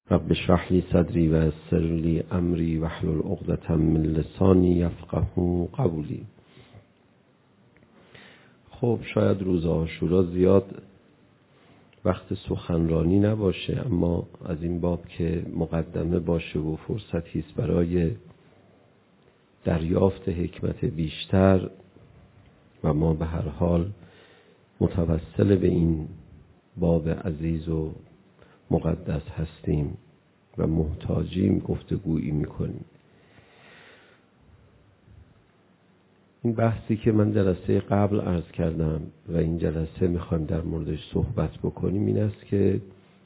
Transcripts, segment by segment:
رب اشرح لی صدری و یسر لی امری واحلل عقدة من لسانی یفقهوا قولی. خب شاید روز عاشورا زیاد وقت سخنرانی نباشه، اما از این باب که مقدمه باشه و فرصتی است برای دریافت حکمت بیشتر و ما به هر حال متوسل به این باب عزیز و مقدس هستیم و محتاجیم گفتگویی میکنیم. این بحثی که من جلسه قبل عرض کردم و این جلسه میخوایم در موردش صحبت بکنیم این است که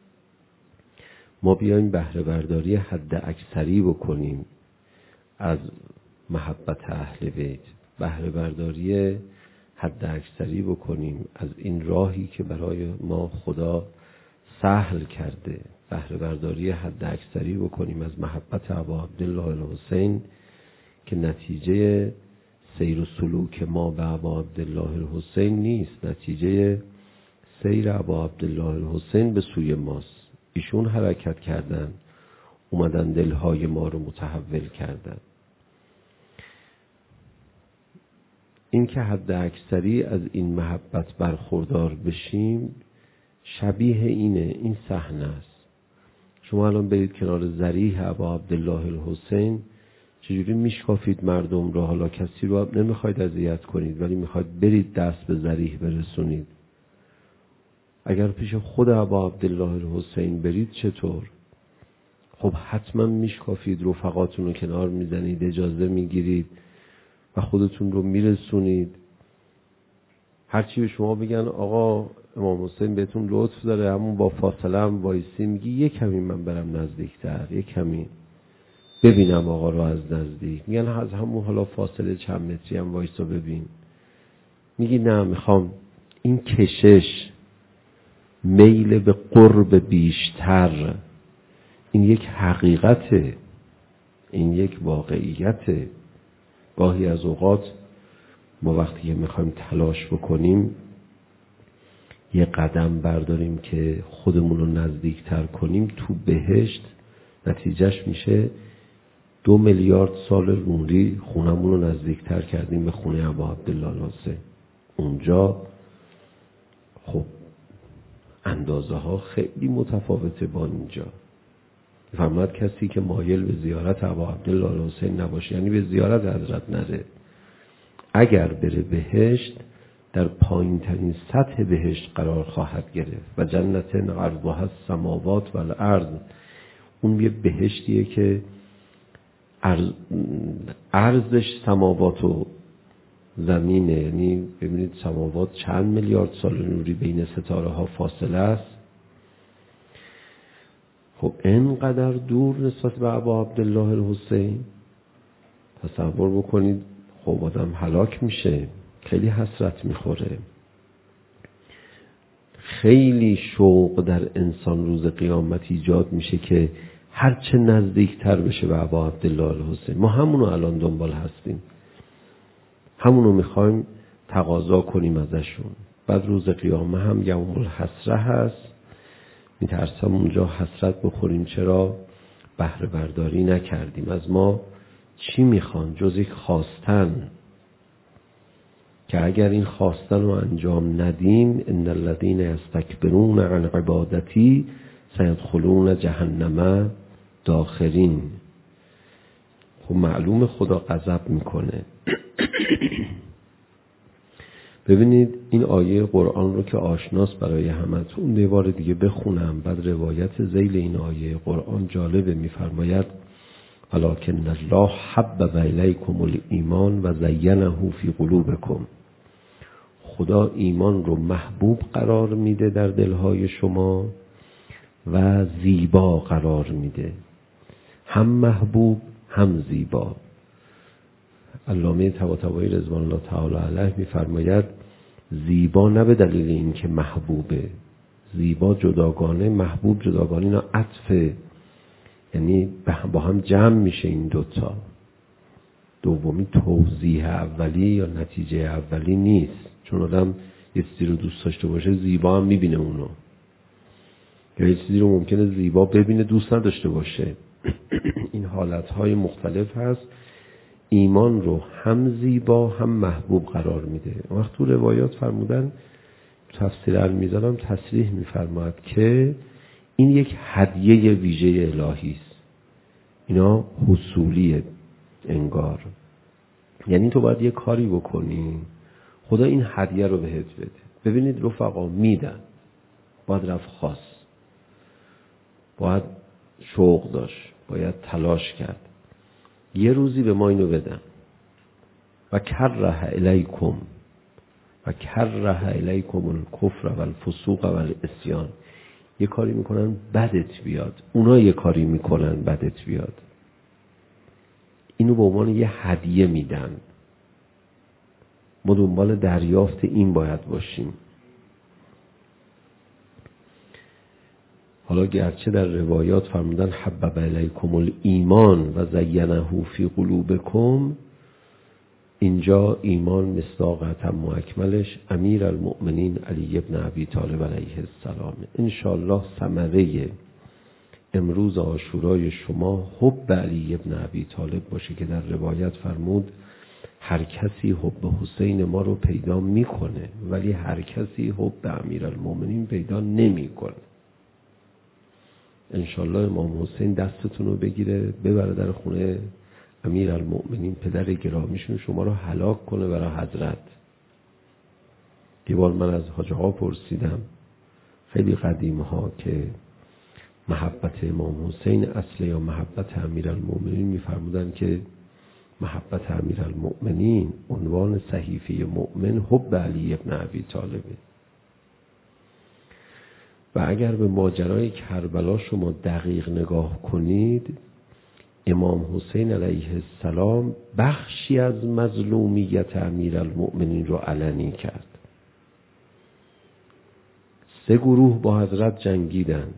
ما بیایم بهره برداری حد اکثری بکنیم از محبت اهل بیت، بهره برداری حد اکثری بکنیم از این راهی که برای ما خدا سهل کرده، بهره برداری حد اکثری بکنیم از محبت ابا عبدالله الحسین که نتیجه سیر و سلوک ما به ابا عبدالله الحسین نیست، نتیجه سیر ابا عبدالله الحسین به سوی ماست. ایشون حرکت کردن، اومدن دلهای ما رو متحول کردن. این که حد اکثری از این محبت برخوردار بشیم شبیه این صحنه است. شما الان برید کنار ضریح ابا عبدالله الحسین، چجوری میشکافید مردم رو، حالا کسی رو نمیخواید اذیت کنید ولی میخواید برید دست به ضریح برسونید. اگر پیش خود ابا عبدالله الحسین برید چطور؟ خب حتما میشکافید، رفقاتون رو کنار میزنید، اجازه میگیرید و خودتون رو میرسونید. هرچی به شما بگن آقا امام حسین بهتون لطف داره، همون با فاصله هم وایسی، میگی یک کمی من برم نزدیکتر، یک کمی ببینم آقا رو از نزدیک. میگن از همون حالا فاصله چند متری هم وایسا ببین. میگی نه میخوام. این کشش، میل به قرب بیشتر، این یک حقیقته، این یک واقعیته. گاهی از اوقات ما وقتی که میخوایم تلاش بکنیم یه قدم برداریم که خودمون رو نزدیکتر کنیم تو بهشت، نتیجهش میشه 2 میلیارد سال نوری خونمون رو نزدیکتر کردیم به خونه ابا عبدالله الحسین. اونجا خب اندازه ها خیلی متفاوته با اینجا. فرمود کسی که مایل به زیارت ابا عبدالله الحسین نباشه یعنی به زیارت حضرت نره، اگر بره بهشت در پایین ترین سطح بهشت قرار خواهد گرفت و جنت عرضها السماوات و الارض. اون یه بهشتیه که عرضش سماوات و زمینه، یعنی ببینید سماوات چند میلیارد سال نوری بین ستاره ها فاصله است. خب اینقدر دور نسبت به ابا عبدالله الحسین. تصور بکنید خب آدم هلاک میشه، خیلی حسرت میخوره، خیلی شوق در انسان روز قیامت ایجاد میشه که هرچه نزدیکتر بشه به ابا عبدالله الحسین. ما همونو الان دنبال هستیم، همونو میخوایم تقاضا کنیم ازشون. بعد روز قیامت هم یوم الحسره هست، میترسم اونجا حسرت بخوریم چرا بهره برداری نکردیم. از ما چی میخوان جز یک خواستن که اگر این خواستن رو انجام ندیم ان الذین یستکبرون عن عبادتی سیدخلون جهنم داخرین. خب معلوم خدا غضب میکنه. ببینید این آیه قرآن رو که آشناست برای همتون یه بار دیگه بخونم. بعد روایت ذیل این آیه قرآن جالبه، میفرماید ولکن الله حبب الیکم الایمان و زینه فی قلوبکم. خدا ایمان رو محبوب قرار میده در دلهای شما و زیبا قرار میده، هم محبوب هم زیبا. علامه طباطبایی رضوان الله تعالی علیه میفرماید زیبا نه به دلیل این که محبوبه، زیبا جداگانه، محبوب جداگانه، اینا عطفه، یعنی با هم جمع میشه این دوتا. دومی توضیح اولی یا نتیجه اولی نیست، چون آدم یه چیزی رو دوست داشته باشه زیبا هم میبینه اونو. یا یه چیزی رو ممکنه زیبا ببینه دوست نداشته باشه. این حالتهای مختلف هست. ایمان رو هم زیبا هم محبوب قرار میده. وقت تو روایات فرمودن، تفسیر المیزان هم تصریح میفرماید که این یک هدیه ویژه الهی است. اینا حصولیه انگار. یعنی تو باید یه کاری بکنی، خدا این هدیه رو بهت بده. ببینید رفقا، میدن، باید رفت خواست، باید شوق داشت، باید تلاش کرد. یه روزی به ما اینو بدن. و کره الیکم الکفر و الفسوق و العصیان. یه کاری میکنن بدت بیاد، اونا یه کاری میکنن بدت بیاد. اینو به عنوان یه هدیه میدن. ما دنبال دریافت این باید باشیم. حالا گرچه در روایات فرمودن حبب الیکم الایمان و زینه فی قلوبکم، اینجا ایمان مصداق تام و اکملش امیر المؤمنین علی ابن ابی طالب علیه السلام. انشاءالله ثمره امروز عاشورای شما حب علی ابن ابی طالب باشه که در روایت فرمود هر کسی حب حسین ما رو پیدا میکنه ولی هر کسی حب امیر المؤمنین پیدا نمیکنه. انشاءالله امام حسین دستتون رو بگیره ببره در خونه امیر المؤمنین پدر گرامیشون، شما رو هلاک کنه برای حضرت. یه بار من از حاج آقا پرسیدم خیلی قدیم ها که محبت امام حسین اصل یا محبت امیر المؤمنین، میفرمودن که محبت امیر المؤمنین عنوان صحیفه مؤمن حب علی ابن ابی طالبه. و اگر به ماجرای کربلا شما دقیق نگاه کنید، امام حسین علیه السلام بخشی از مظلومیت امیر المؤمنین رو علنی کرد. 3 گروه با حضرت جنگیدن،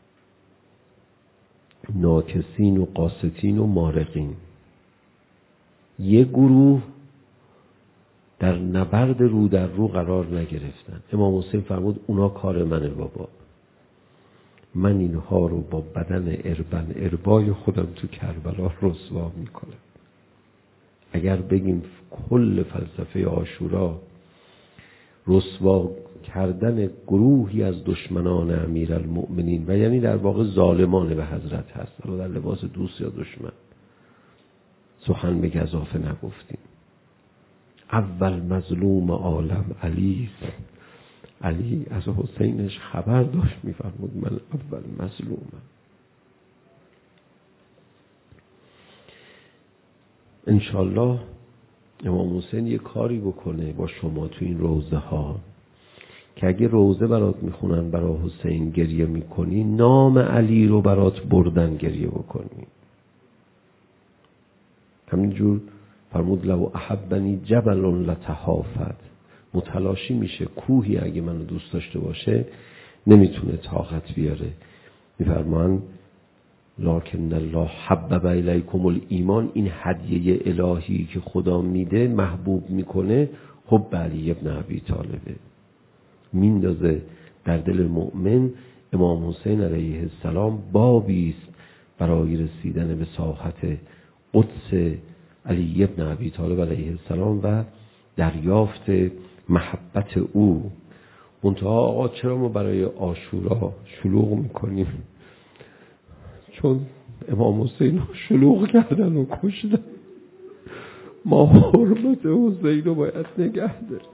ناکسین و قاستین و مارقین. 1 گروه در نبرد رو در رو قرار نگرفتن. امام حسین فرمود اونا کار منه بابا، من اینها رو با بدن اربای خودم تو کربلا رسوا میکنم. اگر بگیم کل فلسفه عاشورا رسوا کردن گروهی از دشمنان امیرالمؤمنین و یعنی در واقع ظالمان به حضرت هست، اما در لباس دوست یا دشمن. سخن به گزافه نگفتیم. اول مظلوم عالم علی است. علی از حسینش خبر داشت، میفرمود من اول مظلومم. انشالله امام حسین یه کاری بکنه با شما تو این روزه ها که اگه روزه برات میخونن برای حسین گریه میکنی، نام علی رو برات بردن گریه بکنی. همینجور فرمود لو احبنی جبل لتهافت. متلاشی میشه کوهی اگه منو دوست داشته باشه نمیتونه طاقت بیاره. میفرمان لکن الله حبب الیکم الایمان، این هدیه الهی که خدا میده محبوب میکنه حب علی ابن ابی طالبه، میندازه در دل مؤمن. امام حسین علیه السلام بابی است برای رسیدن به ساحت قدس علی ابن ابی طالب علیه السلام و دریافت محبت او. منتها آقا چرا ما برای عاشورا شلوغ میکنیم؟ چون امام حسین رو شلوغ کردن و کشتن. ما حرمت حسین رو باید نگه داریم.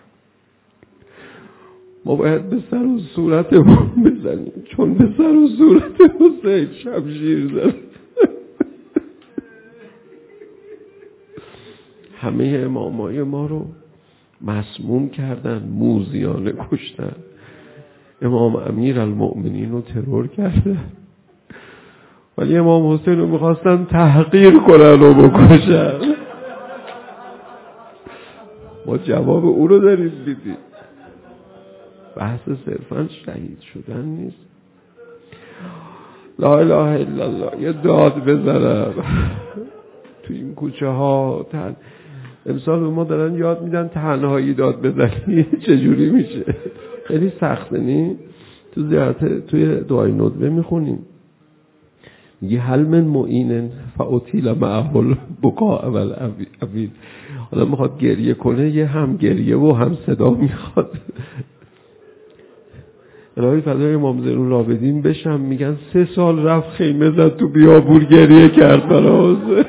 ما باید به سر و صورتمون بزنیم، چون به سر و صورت حسین شمشیر زد. همه امامای ما رو مسموم کردن، موذیانه کشتن. امام امیر المؤمنین رو ترور کردن، ولی امام حسین رو میخواستن تحقیر کنن و بکشن. ما جواب او رو داریم میدیم. بحث صرفا شهید شدن نیست. لا اله الا الله. یه داد بزنم تو این کوچه ها. امسال به ما دارن یاد میدن تنهایی داد بزنی چجوری میشه. خیلی سخته نی؟ تو زیارت توی دعای ندبه میخونیم، میگه هل من معین فاطیل معه البکاء والعویل. حالا میخواد گریه کنه، یه هم گریه و هم صدا میخواد. الهی فدای امام زین العابدین بشم، میگن 3 سال رفت خیمه زد تو بیابون گریه کرد برای حسین.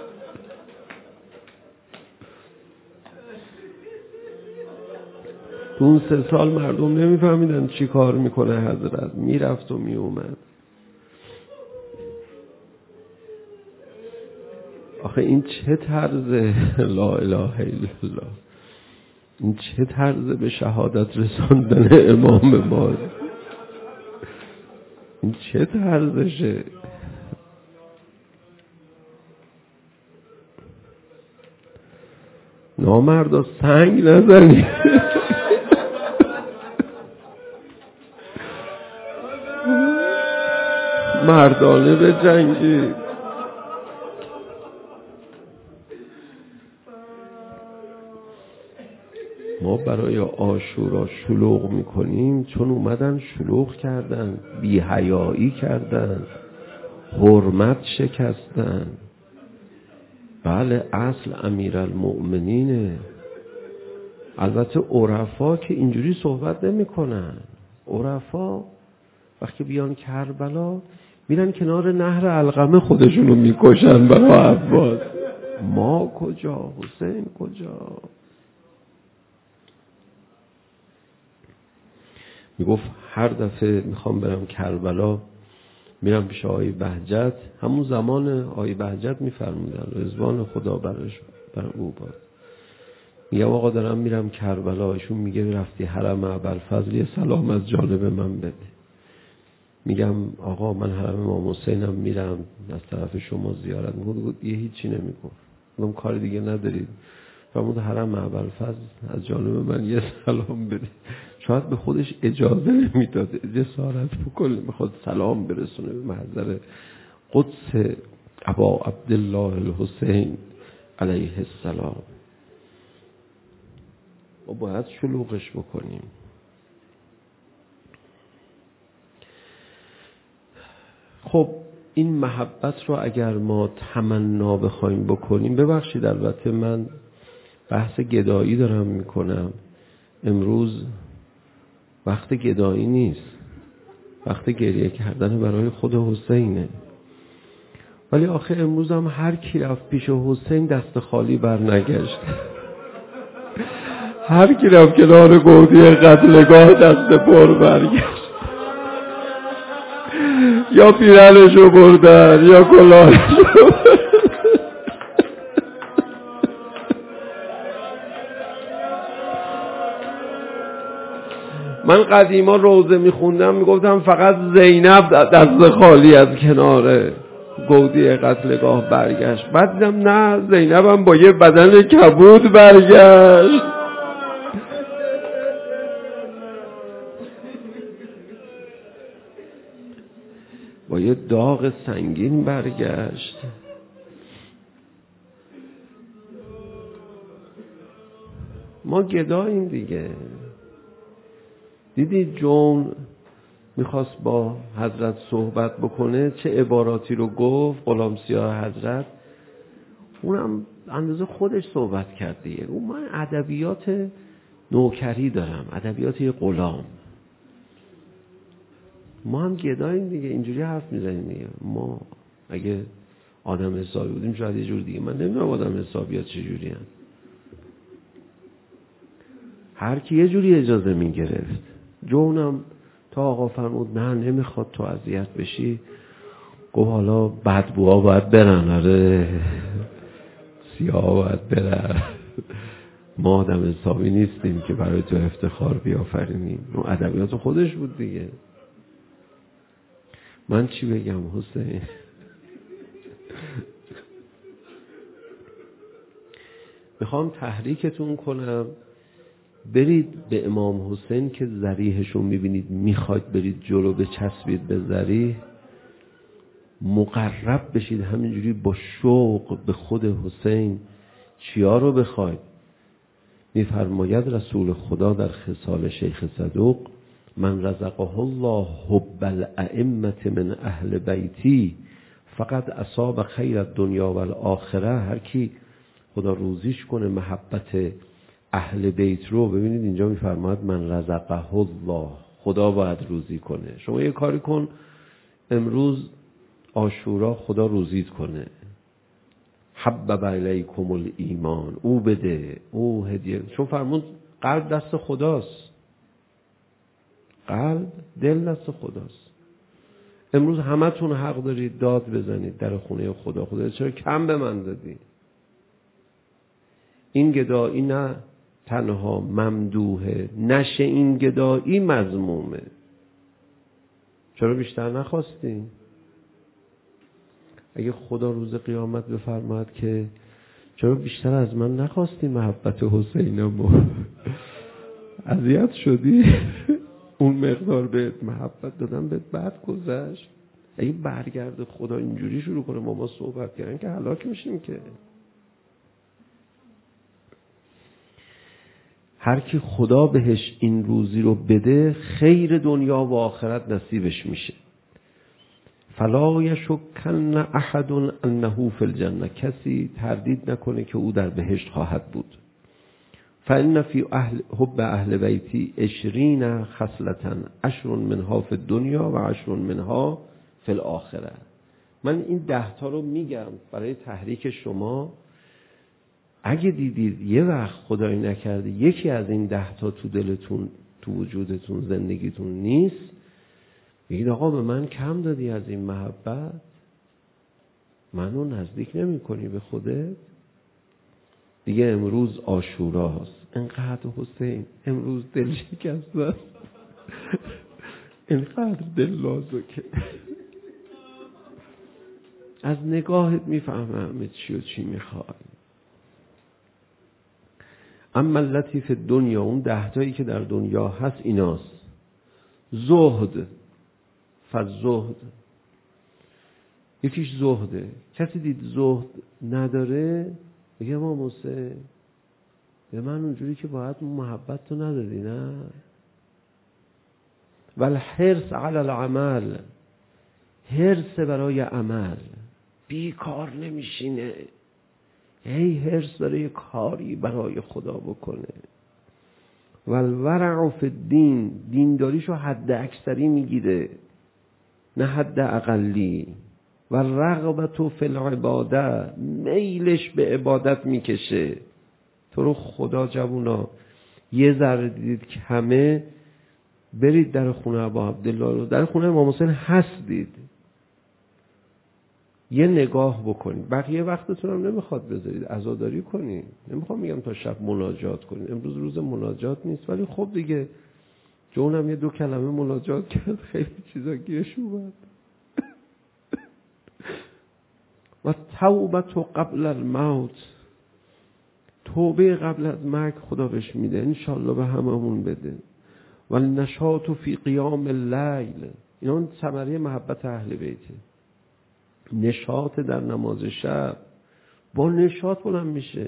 تو اون 3 سال مردم نمیفهمیدن چی کار میکنه حضرت، میرفت و میومد. آخه این چه طرزه، لا اله الا الله، این چه طرزه به شهادت رساندن امام ما، این چه طرزشه. نامردا سنگ نزنی. مردانه به جنگی. ما برای عاشورا شلوغ میکنیم چون اومدن شلوغ کردن، بی‌حیایی کردن، حرمت شکستن. بله اصل امیرالمؤمنینه. البته عرفا که اینجوری صحبت نمی کنن. عرفا وقتی بیان کربلا میرن کنار نهر علقمه خودشونو میکشن برای عباس. ما کجا؟ حسین کجا؟ میگفت هر دفعه میخوام برم کربلا میرم پیش آقای بهجت. همون زمان آقای بهجت میفرمودن رضوان خدا بر او باد. میگم آقا دارم میرم کربلا. ایشون میگه رفتی حرم ابوالفضل یه سلام از جانب من بده. میگم آقا من حرم امام حسینم میرم از طرف شما زیارت. میگه یه هیچی نمیگفت. میگم کار دیگه ندارید؟ فرمود حرم ابوالفضل از جانب من یه سلام بده. شاید به خودش اجازه نمیداد جسارت بکنه، میخواد سلام برسونه به محضر قدس ابا عبدالله الحسین علیه السلام. ما باید شلوغش بکنیم. خب این محبت رو اگر ما تمنا بخوایم بکنیم، ببخشید البته من بحث گدایی دارم میکنم، امروز وقت گدایی نیست، وقت گریه کردن برای خود حسینه. ولی آخه امروز هم هر کی رفت پیش حسین دست خالی بر نگشت. هر کی رفت کنار گودی قتلگاه دست پر برگشت. یا پیرنشو بردن یا کلاهشو بردن. من قدیما روزه میخوندم میگفتم فقط زینب دست خالی از کنار گودی قتلگاه برگشت. بعد دیدم نه، زینب هم با یه بدن کبود برگشت. با یه داغ سنگین برگشت. ما گداییم دیگه. دیدی جون میخواست با حضرت صحبت بکنه چه عباراتی رو گفت غلام سیاه حضرت. اونم اندازه خودش صحبت کرد دیگه. اون من ادبیات نوکری دارم، ادبیات یه غلام. ما هم گداییم دیگه، اینجوری حرف میزنیم دیگه. ما اگه آدم حسابی بودیم شاید یه جور دیگه. من نمیدونم آدم حسابی ها چه جوری هست. هر کی یه جوری اجازه میگرفت. جونم تا آقا فرمود نه نمیخواد تو اذیت بشی، گفت حالا بدبوها باید برن، آره سیاه باید برن. ما آدم حسابی نیستیم که برای تو افتخار بیافرینیم. اون ادبیات خودش بود دیگه. من چی بگم حسین؟ میخوام تحریکتون کنم برید به امام حسین که ذریحشون میبینید میخواید برید جلو بچسبید به ذریح، مقرب بشید همینجوری با شوق به خود حسین. چیا رو بخواید؟ میفرماید رسول خدا در خصال شیخ صدوق من رزقه الله حب الائمه من اهل بیتی فقط اصاب خیر الدنیا و الاخره. هر کی خدا روزیش کنه محبت اهل بیت رو، ببینید اینجا میفرماید من رزقه الله، خدا باید روزی کنه. شما یه کاری کن امروز عاشورا خدا روزیت کنه، حبب الیکم الایمان، او بده، او هدیه. چون فرمود قلب دست خداست، قلب دل دست خداست. امروز همتون حق دارید داد بزنید در خونه خدا، خدا چرا کم به من دادی؟ این گدایی نه تنها ممدوحه، نشه این گدایی مذمومه. چرا بیشتر نخواستی؟ اگه خدا روز قیامت بفرماید که چرا بیشتر از من نخواستی محبت حسینمو، اذیت شدی؟ اون مقدار بهت محبت دادم بهت بعد گذشت. اگه برگرد خدا اینجوری شروع کنه ما صحبت کردن که هلاک میشیم. که هر کی خدا بهش این روزی رو بده خیر دنیا و آخرت نصیبش میشه. فلا یشکن احد انه فی الجنه، کسی تردید نکنه که او در بهشت خواهد بود. فان فی حب اهل بیتی 20 خصلة 10 منها فی الدنیا و 10 منها فی الاخره. من این 10 تا رو میگم برای تحریک شما. اگه دیدید یه وقت خدایی نکرده یکی از این 10 تا تو دلتون، تو وجودتون، زندگیتون نیست، بگید آقا به من کم دادی از این محبت، منو نزدیک نمی کنی به خودت. دیگه امروز عاشوراست، انقدر حسین امروز دل شکسته است، انقدر دل لازکه، از نگاهت میفهمم چی و چی میخوای. اما لطیف دنیا، اون 10 تایی که در دنیا هست ایناست: زهد، فالزهد، یکیش زهده. کسی دید زهد نداره بگه ما موسی به من اونجوری که باید محبت تو ندادی، نه. والحرص علی العمل، حرص برای عمل، بیکار نمیشینه، هی حرص داره یه کاری برای خدا بکنه. والورع فی الدین، دینداریشو حد اکثری میگیره نه حد اقلی. والرغبت فی العباده، میلش به عبادت میکشه. تو رو خدا جوونا یه ذره دیدید کمه، برید در خونه ابا عبدالله رو، در خونه امام حسین هستید، یه نگاه بکنید. بقیه وقتتون هم نمیخواد بذارید عزاداری کنید. نمیخوام میگم تا شب مناجات کنید، امروز روز مناجات نیست، ولی خب دیگه جونم یه 2 کلمه مناجات کرد، خیلی چیزا گیرش اومد. و توبت قبل الموت، توبه قبل از مرگ خدا بهش میده، انشالله به هممون بده. و النشاط فی قیام اللیل، اینا ثمره محبت اهل بیته. نشاط در نماز شب، با نشاط بلند میشه.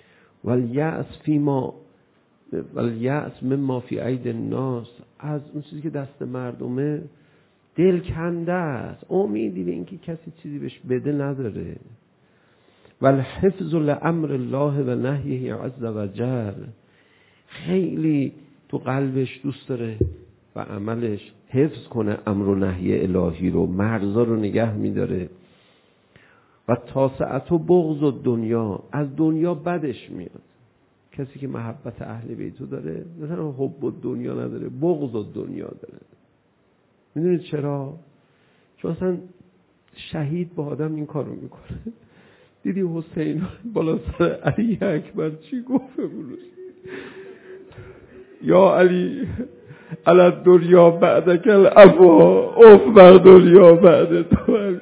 والیأس مما فی اید الناس، از اون چیزی که دست مردمه دل کنده است، امیدی به اینکه کسی چیزی بهش بده نداره. والحفظ لامر الله و نهیه عز و جل، خیلی تو قلبش دوست داره و عملش حفظ کنه امر و نهی الهی رو، مرزا رو نگه میداره. و تاسعت و بغض و دنیا، از دنیا بدش میاد. کسی که محبت اهل بیتو داره، مثلا حب و دنیا نداره، بغض و دنیا داره. میدونید چرا؟ چون اصلا شهید با آدم این کارو میکنه. دیدی حسین بالا سر علی اکبر چی گفت امروز؟ یا علی علی دنیا بعدک العفو، اوف بر دنیا بعد تو علی.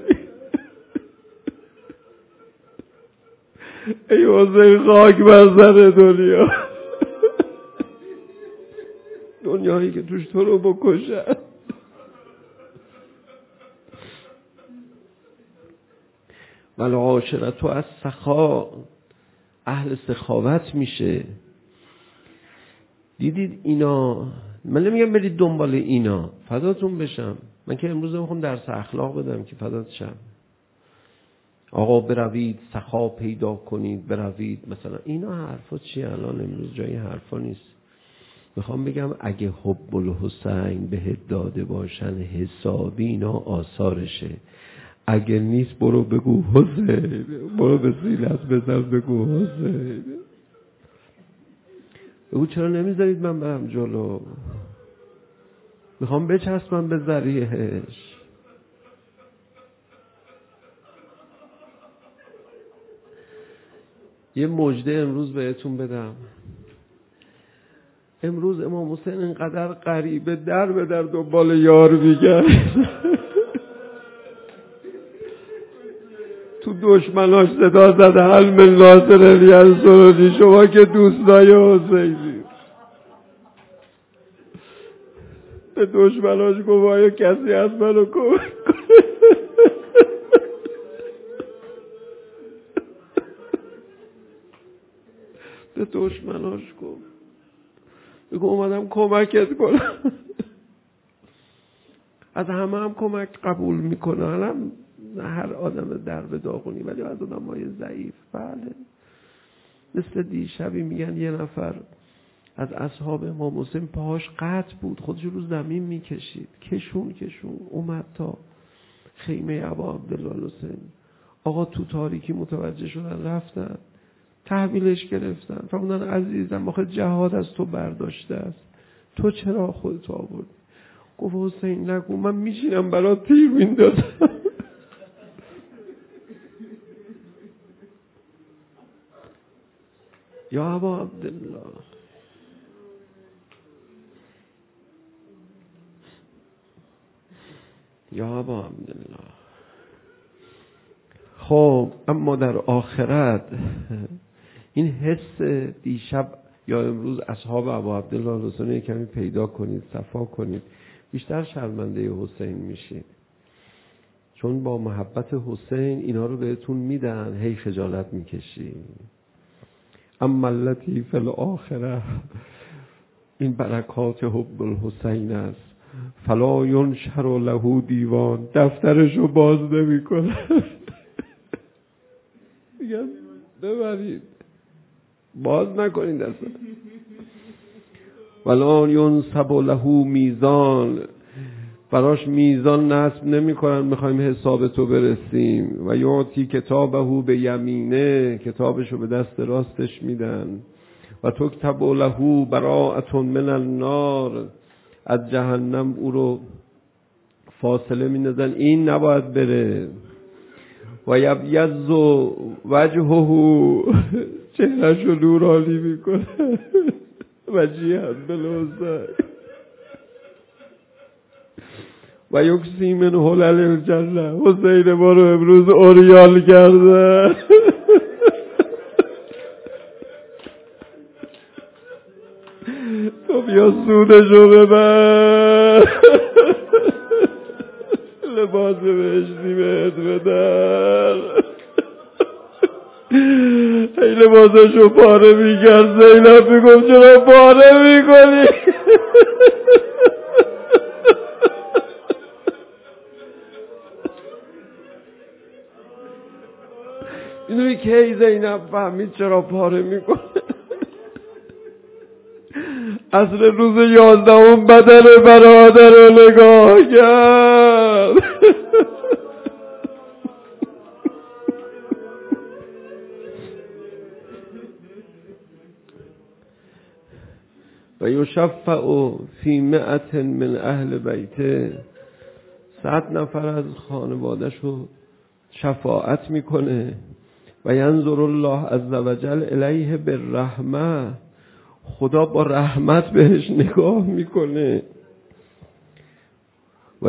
ای حسین خاک بر سر دنیا، دنیایی که توش تو رو بکشن. والعاشرت از سخا، اهل سخاوت میشه. دیدید اینا من نمیگم برید دنبال اینا، فداتون بشم. من که امروز میخوام درس اخلاق بدم که فدات شم. آقا بروید سخا پیدا کنید، بروید مثلا اینا حرفا چیه؟ الان امروز جای حرفا نیست. میخوام بگم اگه حب الحسین بهت داده باشن حسابی، اینا آثارشه. اگه نیست برو بگو حسین، برو به سیلت بزن بگو حسین. بگو چرا نمیذارید من برم جلو؟ میخوام بچسبم به ذریعهش. یه مژده امروز بهتون بدم. امروز امام حسین اینقدر غریبه در به در دنبال یار میگرد، تو دشمناش صدا زده هل من ناصر ینصرنی، شما که دوستای حسینی. به دشمناش گفت آیا کسی از منو کمک کنه؟ به دشمناش گفت بگو اومدم کمکت کنم. از همه هم کمک قبول میکنه، هر آدم در به داغونی، ولی از آدمای ضعیف. بله، مثل دیشبی میگن یه نفر از اصحاب امام حسین پاهاش قطع بود، خودش رو زمین میکشید، کشون اومد تا خیمه ابا عبدالله حسین. آقا تو تاریکی متوجه شدن، رفتن تحویلش گرفتن، فرمودن عزیزم آخه جهاد از تو برداشته است، تو چرا خودت آوردی؟ گفت حسین نگو، من میشینم برات تیر میندازم. یا ابا عبدالله، یا ابا عبدالله. خب اما در آخرت این حس دیشب یا امروز اصحاب ابا عبدالله حسین کمی پیدا کنید، صفا کنید، بیشتر شرمنده حسین میشید. چون با محبت حسین اینا رو بهتون میدن، هی خجالت میکشید. اما التی فی الاخره، این برکات حب الحسین است. فلا ینشر له دیوان، دفترشو باز نمی کنه. میگن ببرید، باز نکنید اصلا. ولا ینصب له میزان، براش میزان نصب نمی کنن میخوایم حساب تو برسیم. و یعطی کتابه به یمینه، کتابشو به دست راستش میدن. و تکتب له براءة من النار، از جهنم او رو فاصله میندازن، این نباید بره. و یبیض وجهه، چهرهشو نورانی میکنه. وجیها بالحسین. و یکسی من حلل الجنه، حسین ما رو امروز اوریال کرده. تو بیا سودشو ببر، لباس بهشتی بهت بدن. ای لباسشو پاره میکرد، زینب میگفت چرا پاره میکنی؟ اینوی که زینب فهمید چرا پاره میکنه. عصر روز 11 بدن برادر رو نگاه کرد. و یشفع فی 100 من اهل بیته، 100 نفر از خانواده‌شو شفاعت میکنه. و ینظر الله عز وجل الیه بالرحمه، خدا با رحمت بهش نگاه میکنه. و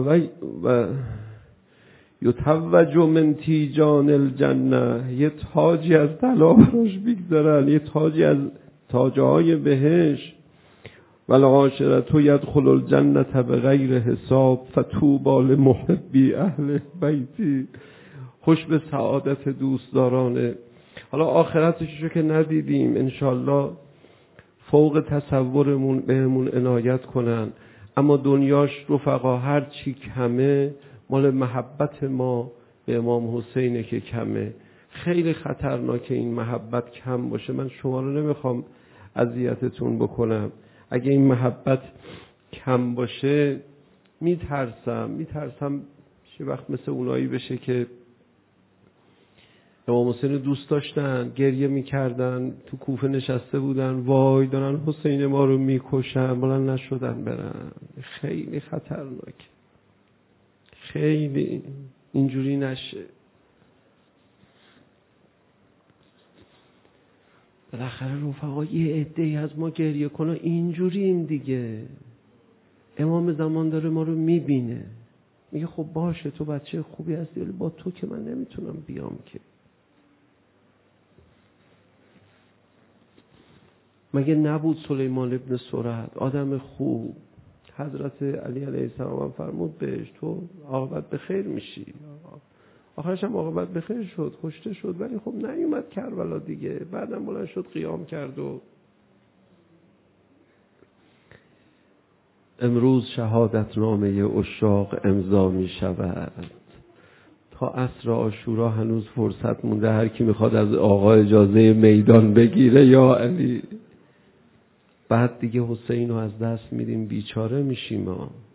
یتوج من تیجان الجنه، یه تاجی از طلا براش میگذارن، یه تاجی از تاجهای بهش. والعاشرة یدخل الجنه بغیر حساب، فطوبی لمحبی اهل بیتی. خوش به سعادت دوستداران. حالا آخرتشو که ندیدیم، انشالله فوق تصورمون بهمون عنایت کنن. اما دنیاش رفقا هر چی کمه مال محبت ما به امام حسینه که کمه. خیلی خطرناکه این محبت کم باشه. من شما رو نمیخوام اذیتتون بکنم. اگه این محبت کم باشه میترسم یه وقت مثل اونایی بشه که امام حسین دوست داشتن، گریه میکردن، تو کوفه نشسته بودن، وای دارن حسین ما رو میکشن، بلند نشدن برن. خیلی خطرناک. خیلی اینجوری نشه. بالاخره رفقا یه عده‌ای از ما گریه کنه اینجوریم دیگه. امام زمان داره ما رو میبینه، میگه خب باشه تو بچه خوبی هستی ولی با تو که من نمیتونم بیام که. مگه نبود سلیمان ابن سرد آدم خوب؟ حضرت علی علیه السلام فرمود بهش تو عاقبت به خیر میشی. آخرش هم عاقبت به خیر شد، کشته شد، ولی خب نیومد کربلا دیگه. بعدم بلند شد قیام کرد. و امروز شهادت نامه عشاق امضا می شود. تا عصر عاشورا هنوز فرصت مونده. هر کی میخواد از آقا اجازه میدان بگیره یا علی. بعد دیگه حسین رو از دست میدیم، بیچاره میشیم.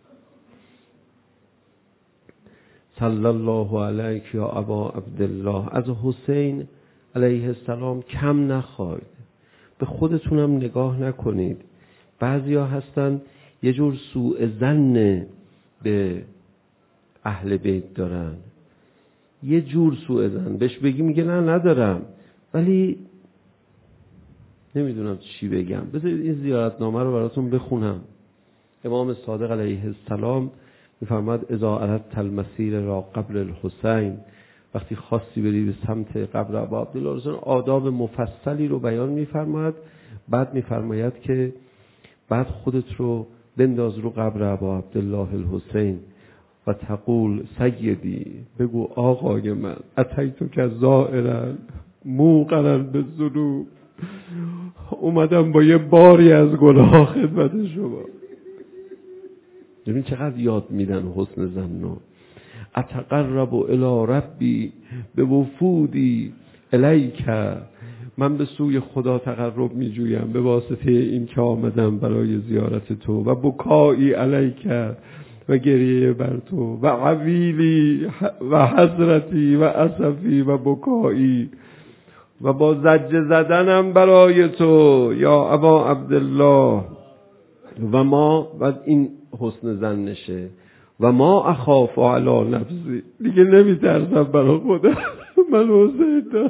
صلی الله علیک یا ابا عبدالله. از حسین علیه السلام کم نخواید. به خودتونم نگاه نکنید. بعضیا هستن یه جور سوء ظن به اهل بیت دارن، یه جور سوء ظن بهش بگی میگه نه ندارم، ولی نمیدونم چی بگم. بذارید این زیارتنامه رو براتون بخونم. امام صادق علیه السلام میفرماد اذا اردت المسیر را قبل الحسین، وقتی خواستی بری به سمت قبر ابا عبدالله الحسین، آداب مفصلی رو بیان میفرماید. بعد میفرماید که بعد خودت رو بنداز رو قبر ابا عبدالله الحسین و تقول سیدی، بگو آقای من اتیتو که زائرا موقرا به ذنوب، اومدم با یه باری از گناه خدمت شما. ببین چقدر یاد میدن حسن ظنو. اتقرب الی ربی به وفودی الیک، من به سوی خدا تقرب میجویم به واسطه این که آمدم برای زیارت تو، و بکایی علیک، و گریه بر تو، و عویلی و حسرتی و اسفی و بکایی، و با زجه زدنم برای تو یا ابا عبدالله. و ما بعد این حسن ظن نشه. و ما اخاف علی نفسی، دیگه نمیترسم برای خودم. من حسین دارم.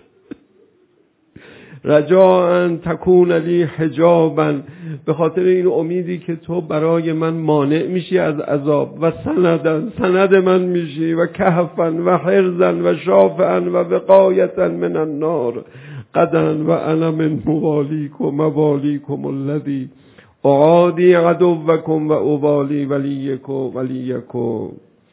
رجاء تکون لی حجابا، به خاطر این امیدی که تو برای من مانع میشی از عذاب، و سند من میشی، و کهفا و حرزا و شافعا و وقایتا من النار قدرا و انا من موالیکم الذی اعادی عدوکم و ابالی ولیکم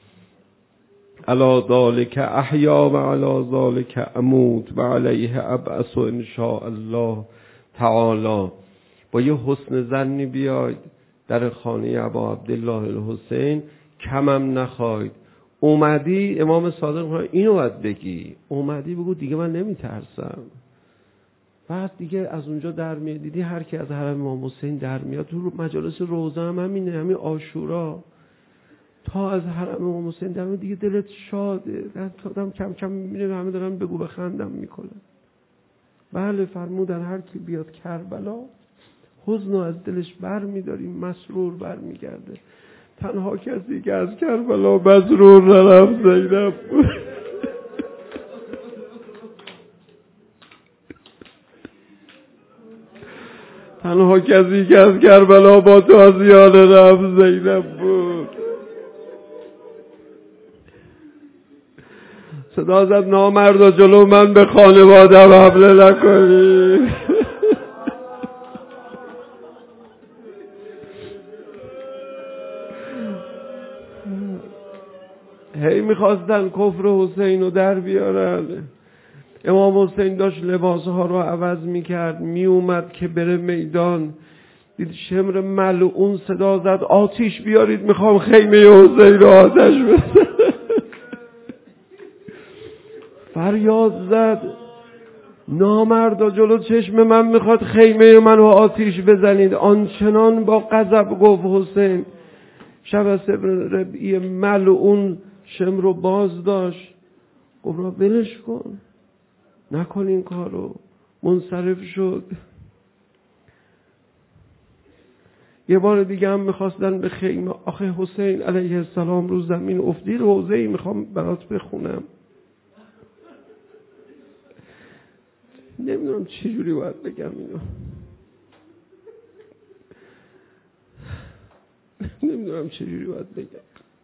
علی ذالک احیا و علی ذالک اموت و علیه ابعث ان شاء الله تعالی. با یه حسن ظنی بیاید در خانه ابا عبدالله الحسین، کمم نخواید. اومدی امام صادق اینو باید بگی، اومدی بگو دیگه من نمیترسم. بعد دیگه از اونجا در میاد. دیدی هر کی از حرم امام حسین در میاد تو مجالس روزه هم همینه، همین عاشورا تا از حرم امام حسین در میاد دیگه دلت شاده. آدم کم کم میبینه همه دارن بگو بخندم میکنن. بله فرمودن هر کی بیاد کربلا حزن رو از دلش بر میداریم، مسرور بر میگرده. تنها کسی که از کربلا مسرور نرفت زینب بود. تنها کسی که از کربلا با تازیانه رفت زینب بود. صدا زد نامردا جلو من به خانواده‌ام حمله نکنی. هی میخواستن کفر حسین رو در بیارن. امام حسین داشت لباسها رو عوض میکرد، میومد که بره میدان، دید شمر ملعون صدا زد آتیش بیارید، میخوام خیمه حسین رو آتش بزنم. فریاد زد نامردا جلو چشم من میخواد خیمه منو آتیش بزنید. آنچنان با غضب گفت حسین. شبس ابن ربیع ملعون شمر رو باز داشت، گفت را ولش کن، نکن این کارو. منصرف شد. یه بار دیگه هم میخواستن به خیمه. آخه حسین علیه السلام رو زمین افتید. روزه‌ای میخوام برات بخونم، نمیدونم چی جوری باید بگم اینو، نمیدونم چه جوری باید بگم.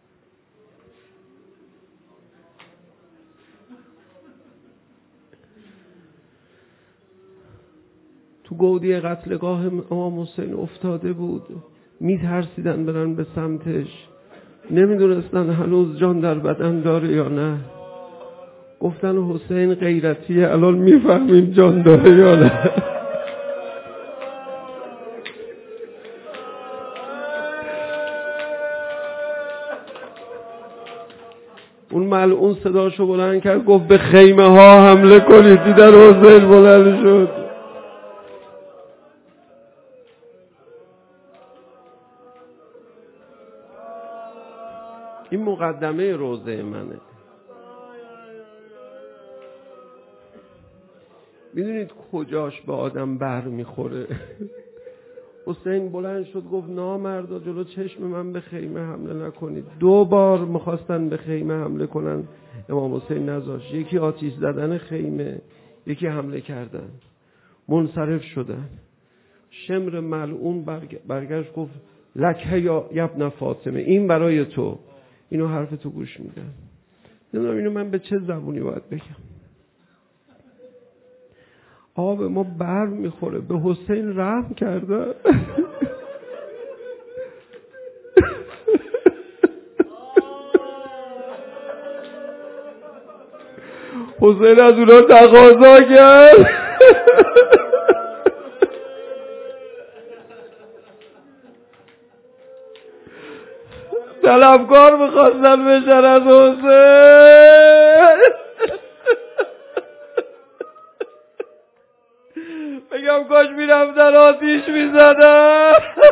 تو گودی قتلگاه امام حسین افتاده بود، میترسیدن برن به سمتش، نمیدونستن هنوز جان در بدن داره یا نه. گفتن حسین غیرتیه، الان میفهمیم جان داره یا نه. اون ملعون صداشو بلند کرد، گفت به خیمه ها حمله کنید. دیدن حسین بلند شد. این مقدمه روزه منه. میدونید کجاش به آدم بر میخوره؟ حسین بلند شد گفت نامردا جلو چشم من به خیمه حمله نکنید. 2 بار میخواستن به خیمه حمله کنن، امام حسین نذاشت. یکی آتش زدن خیمه، یکی حمله کردن. منصرف شدن. شمر ملعون برگشت گفت لکه یا ابن فاطمه، این برای تو. اینو حرف تو گوش میدن. نمیدونم اینو من به چه زبونی باید بگم. آب ما بر میخوره. به حسین رحم کرده. حسین از اونا تقاضا کرد. طلبکار میخواستن بشن از حسین. بگم کاش میرفتن آتیش میزدن.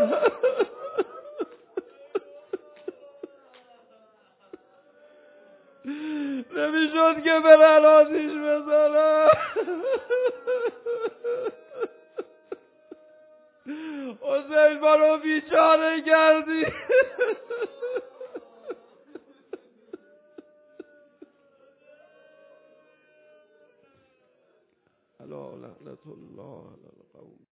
نمیشد که برن آتیش بزنن. حسین منو بیچاره کردی. الا لعنت الله علی القوم.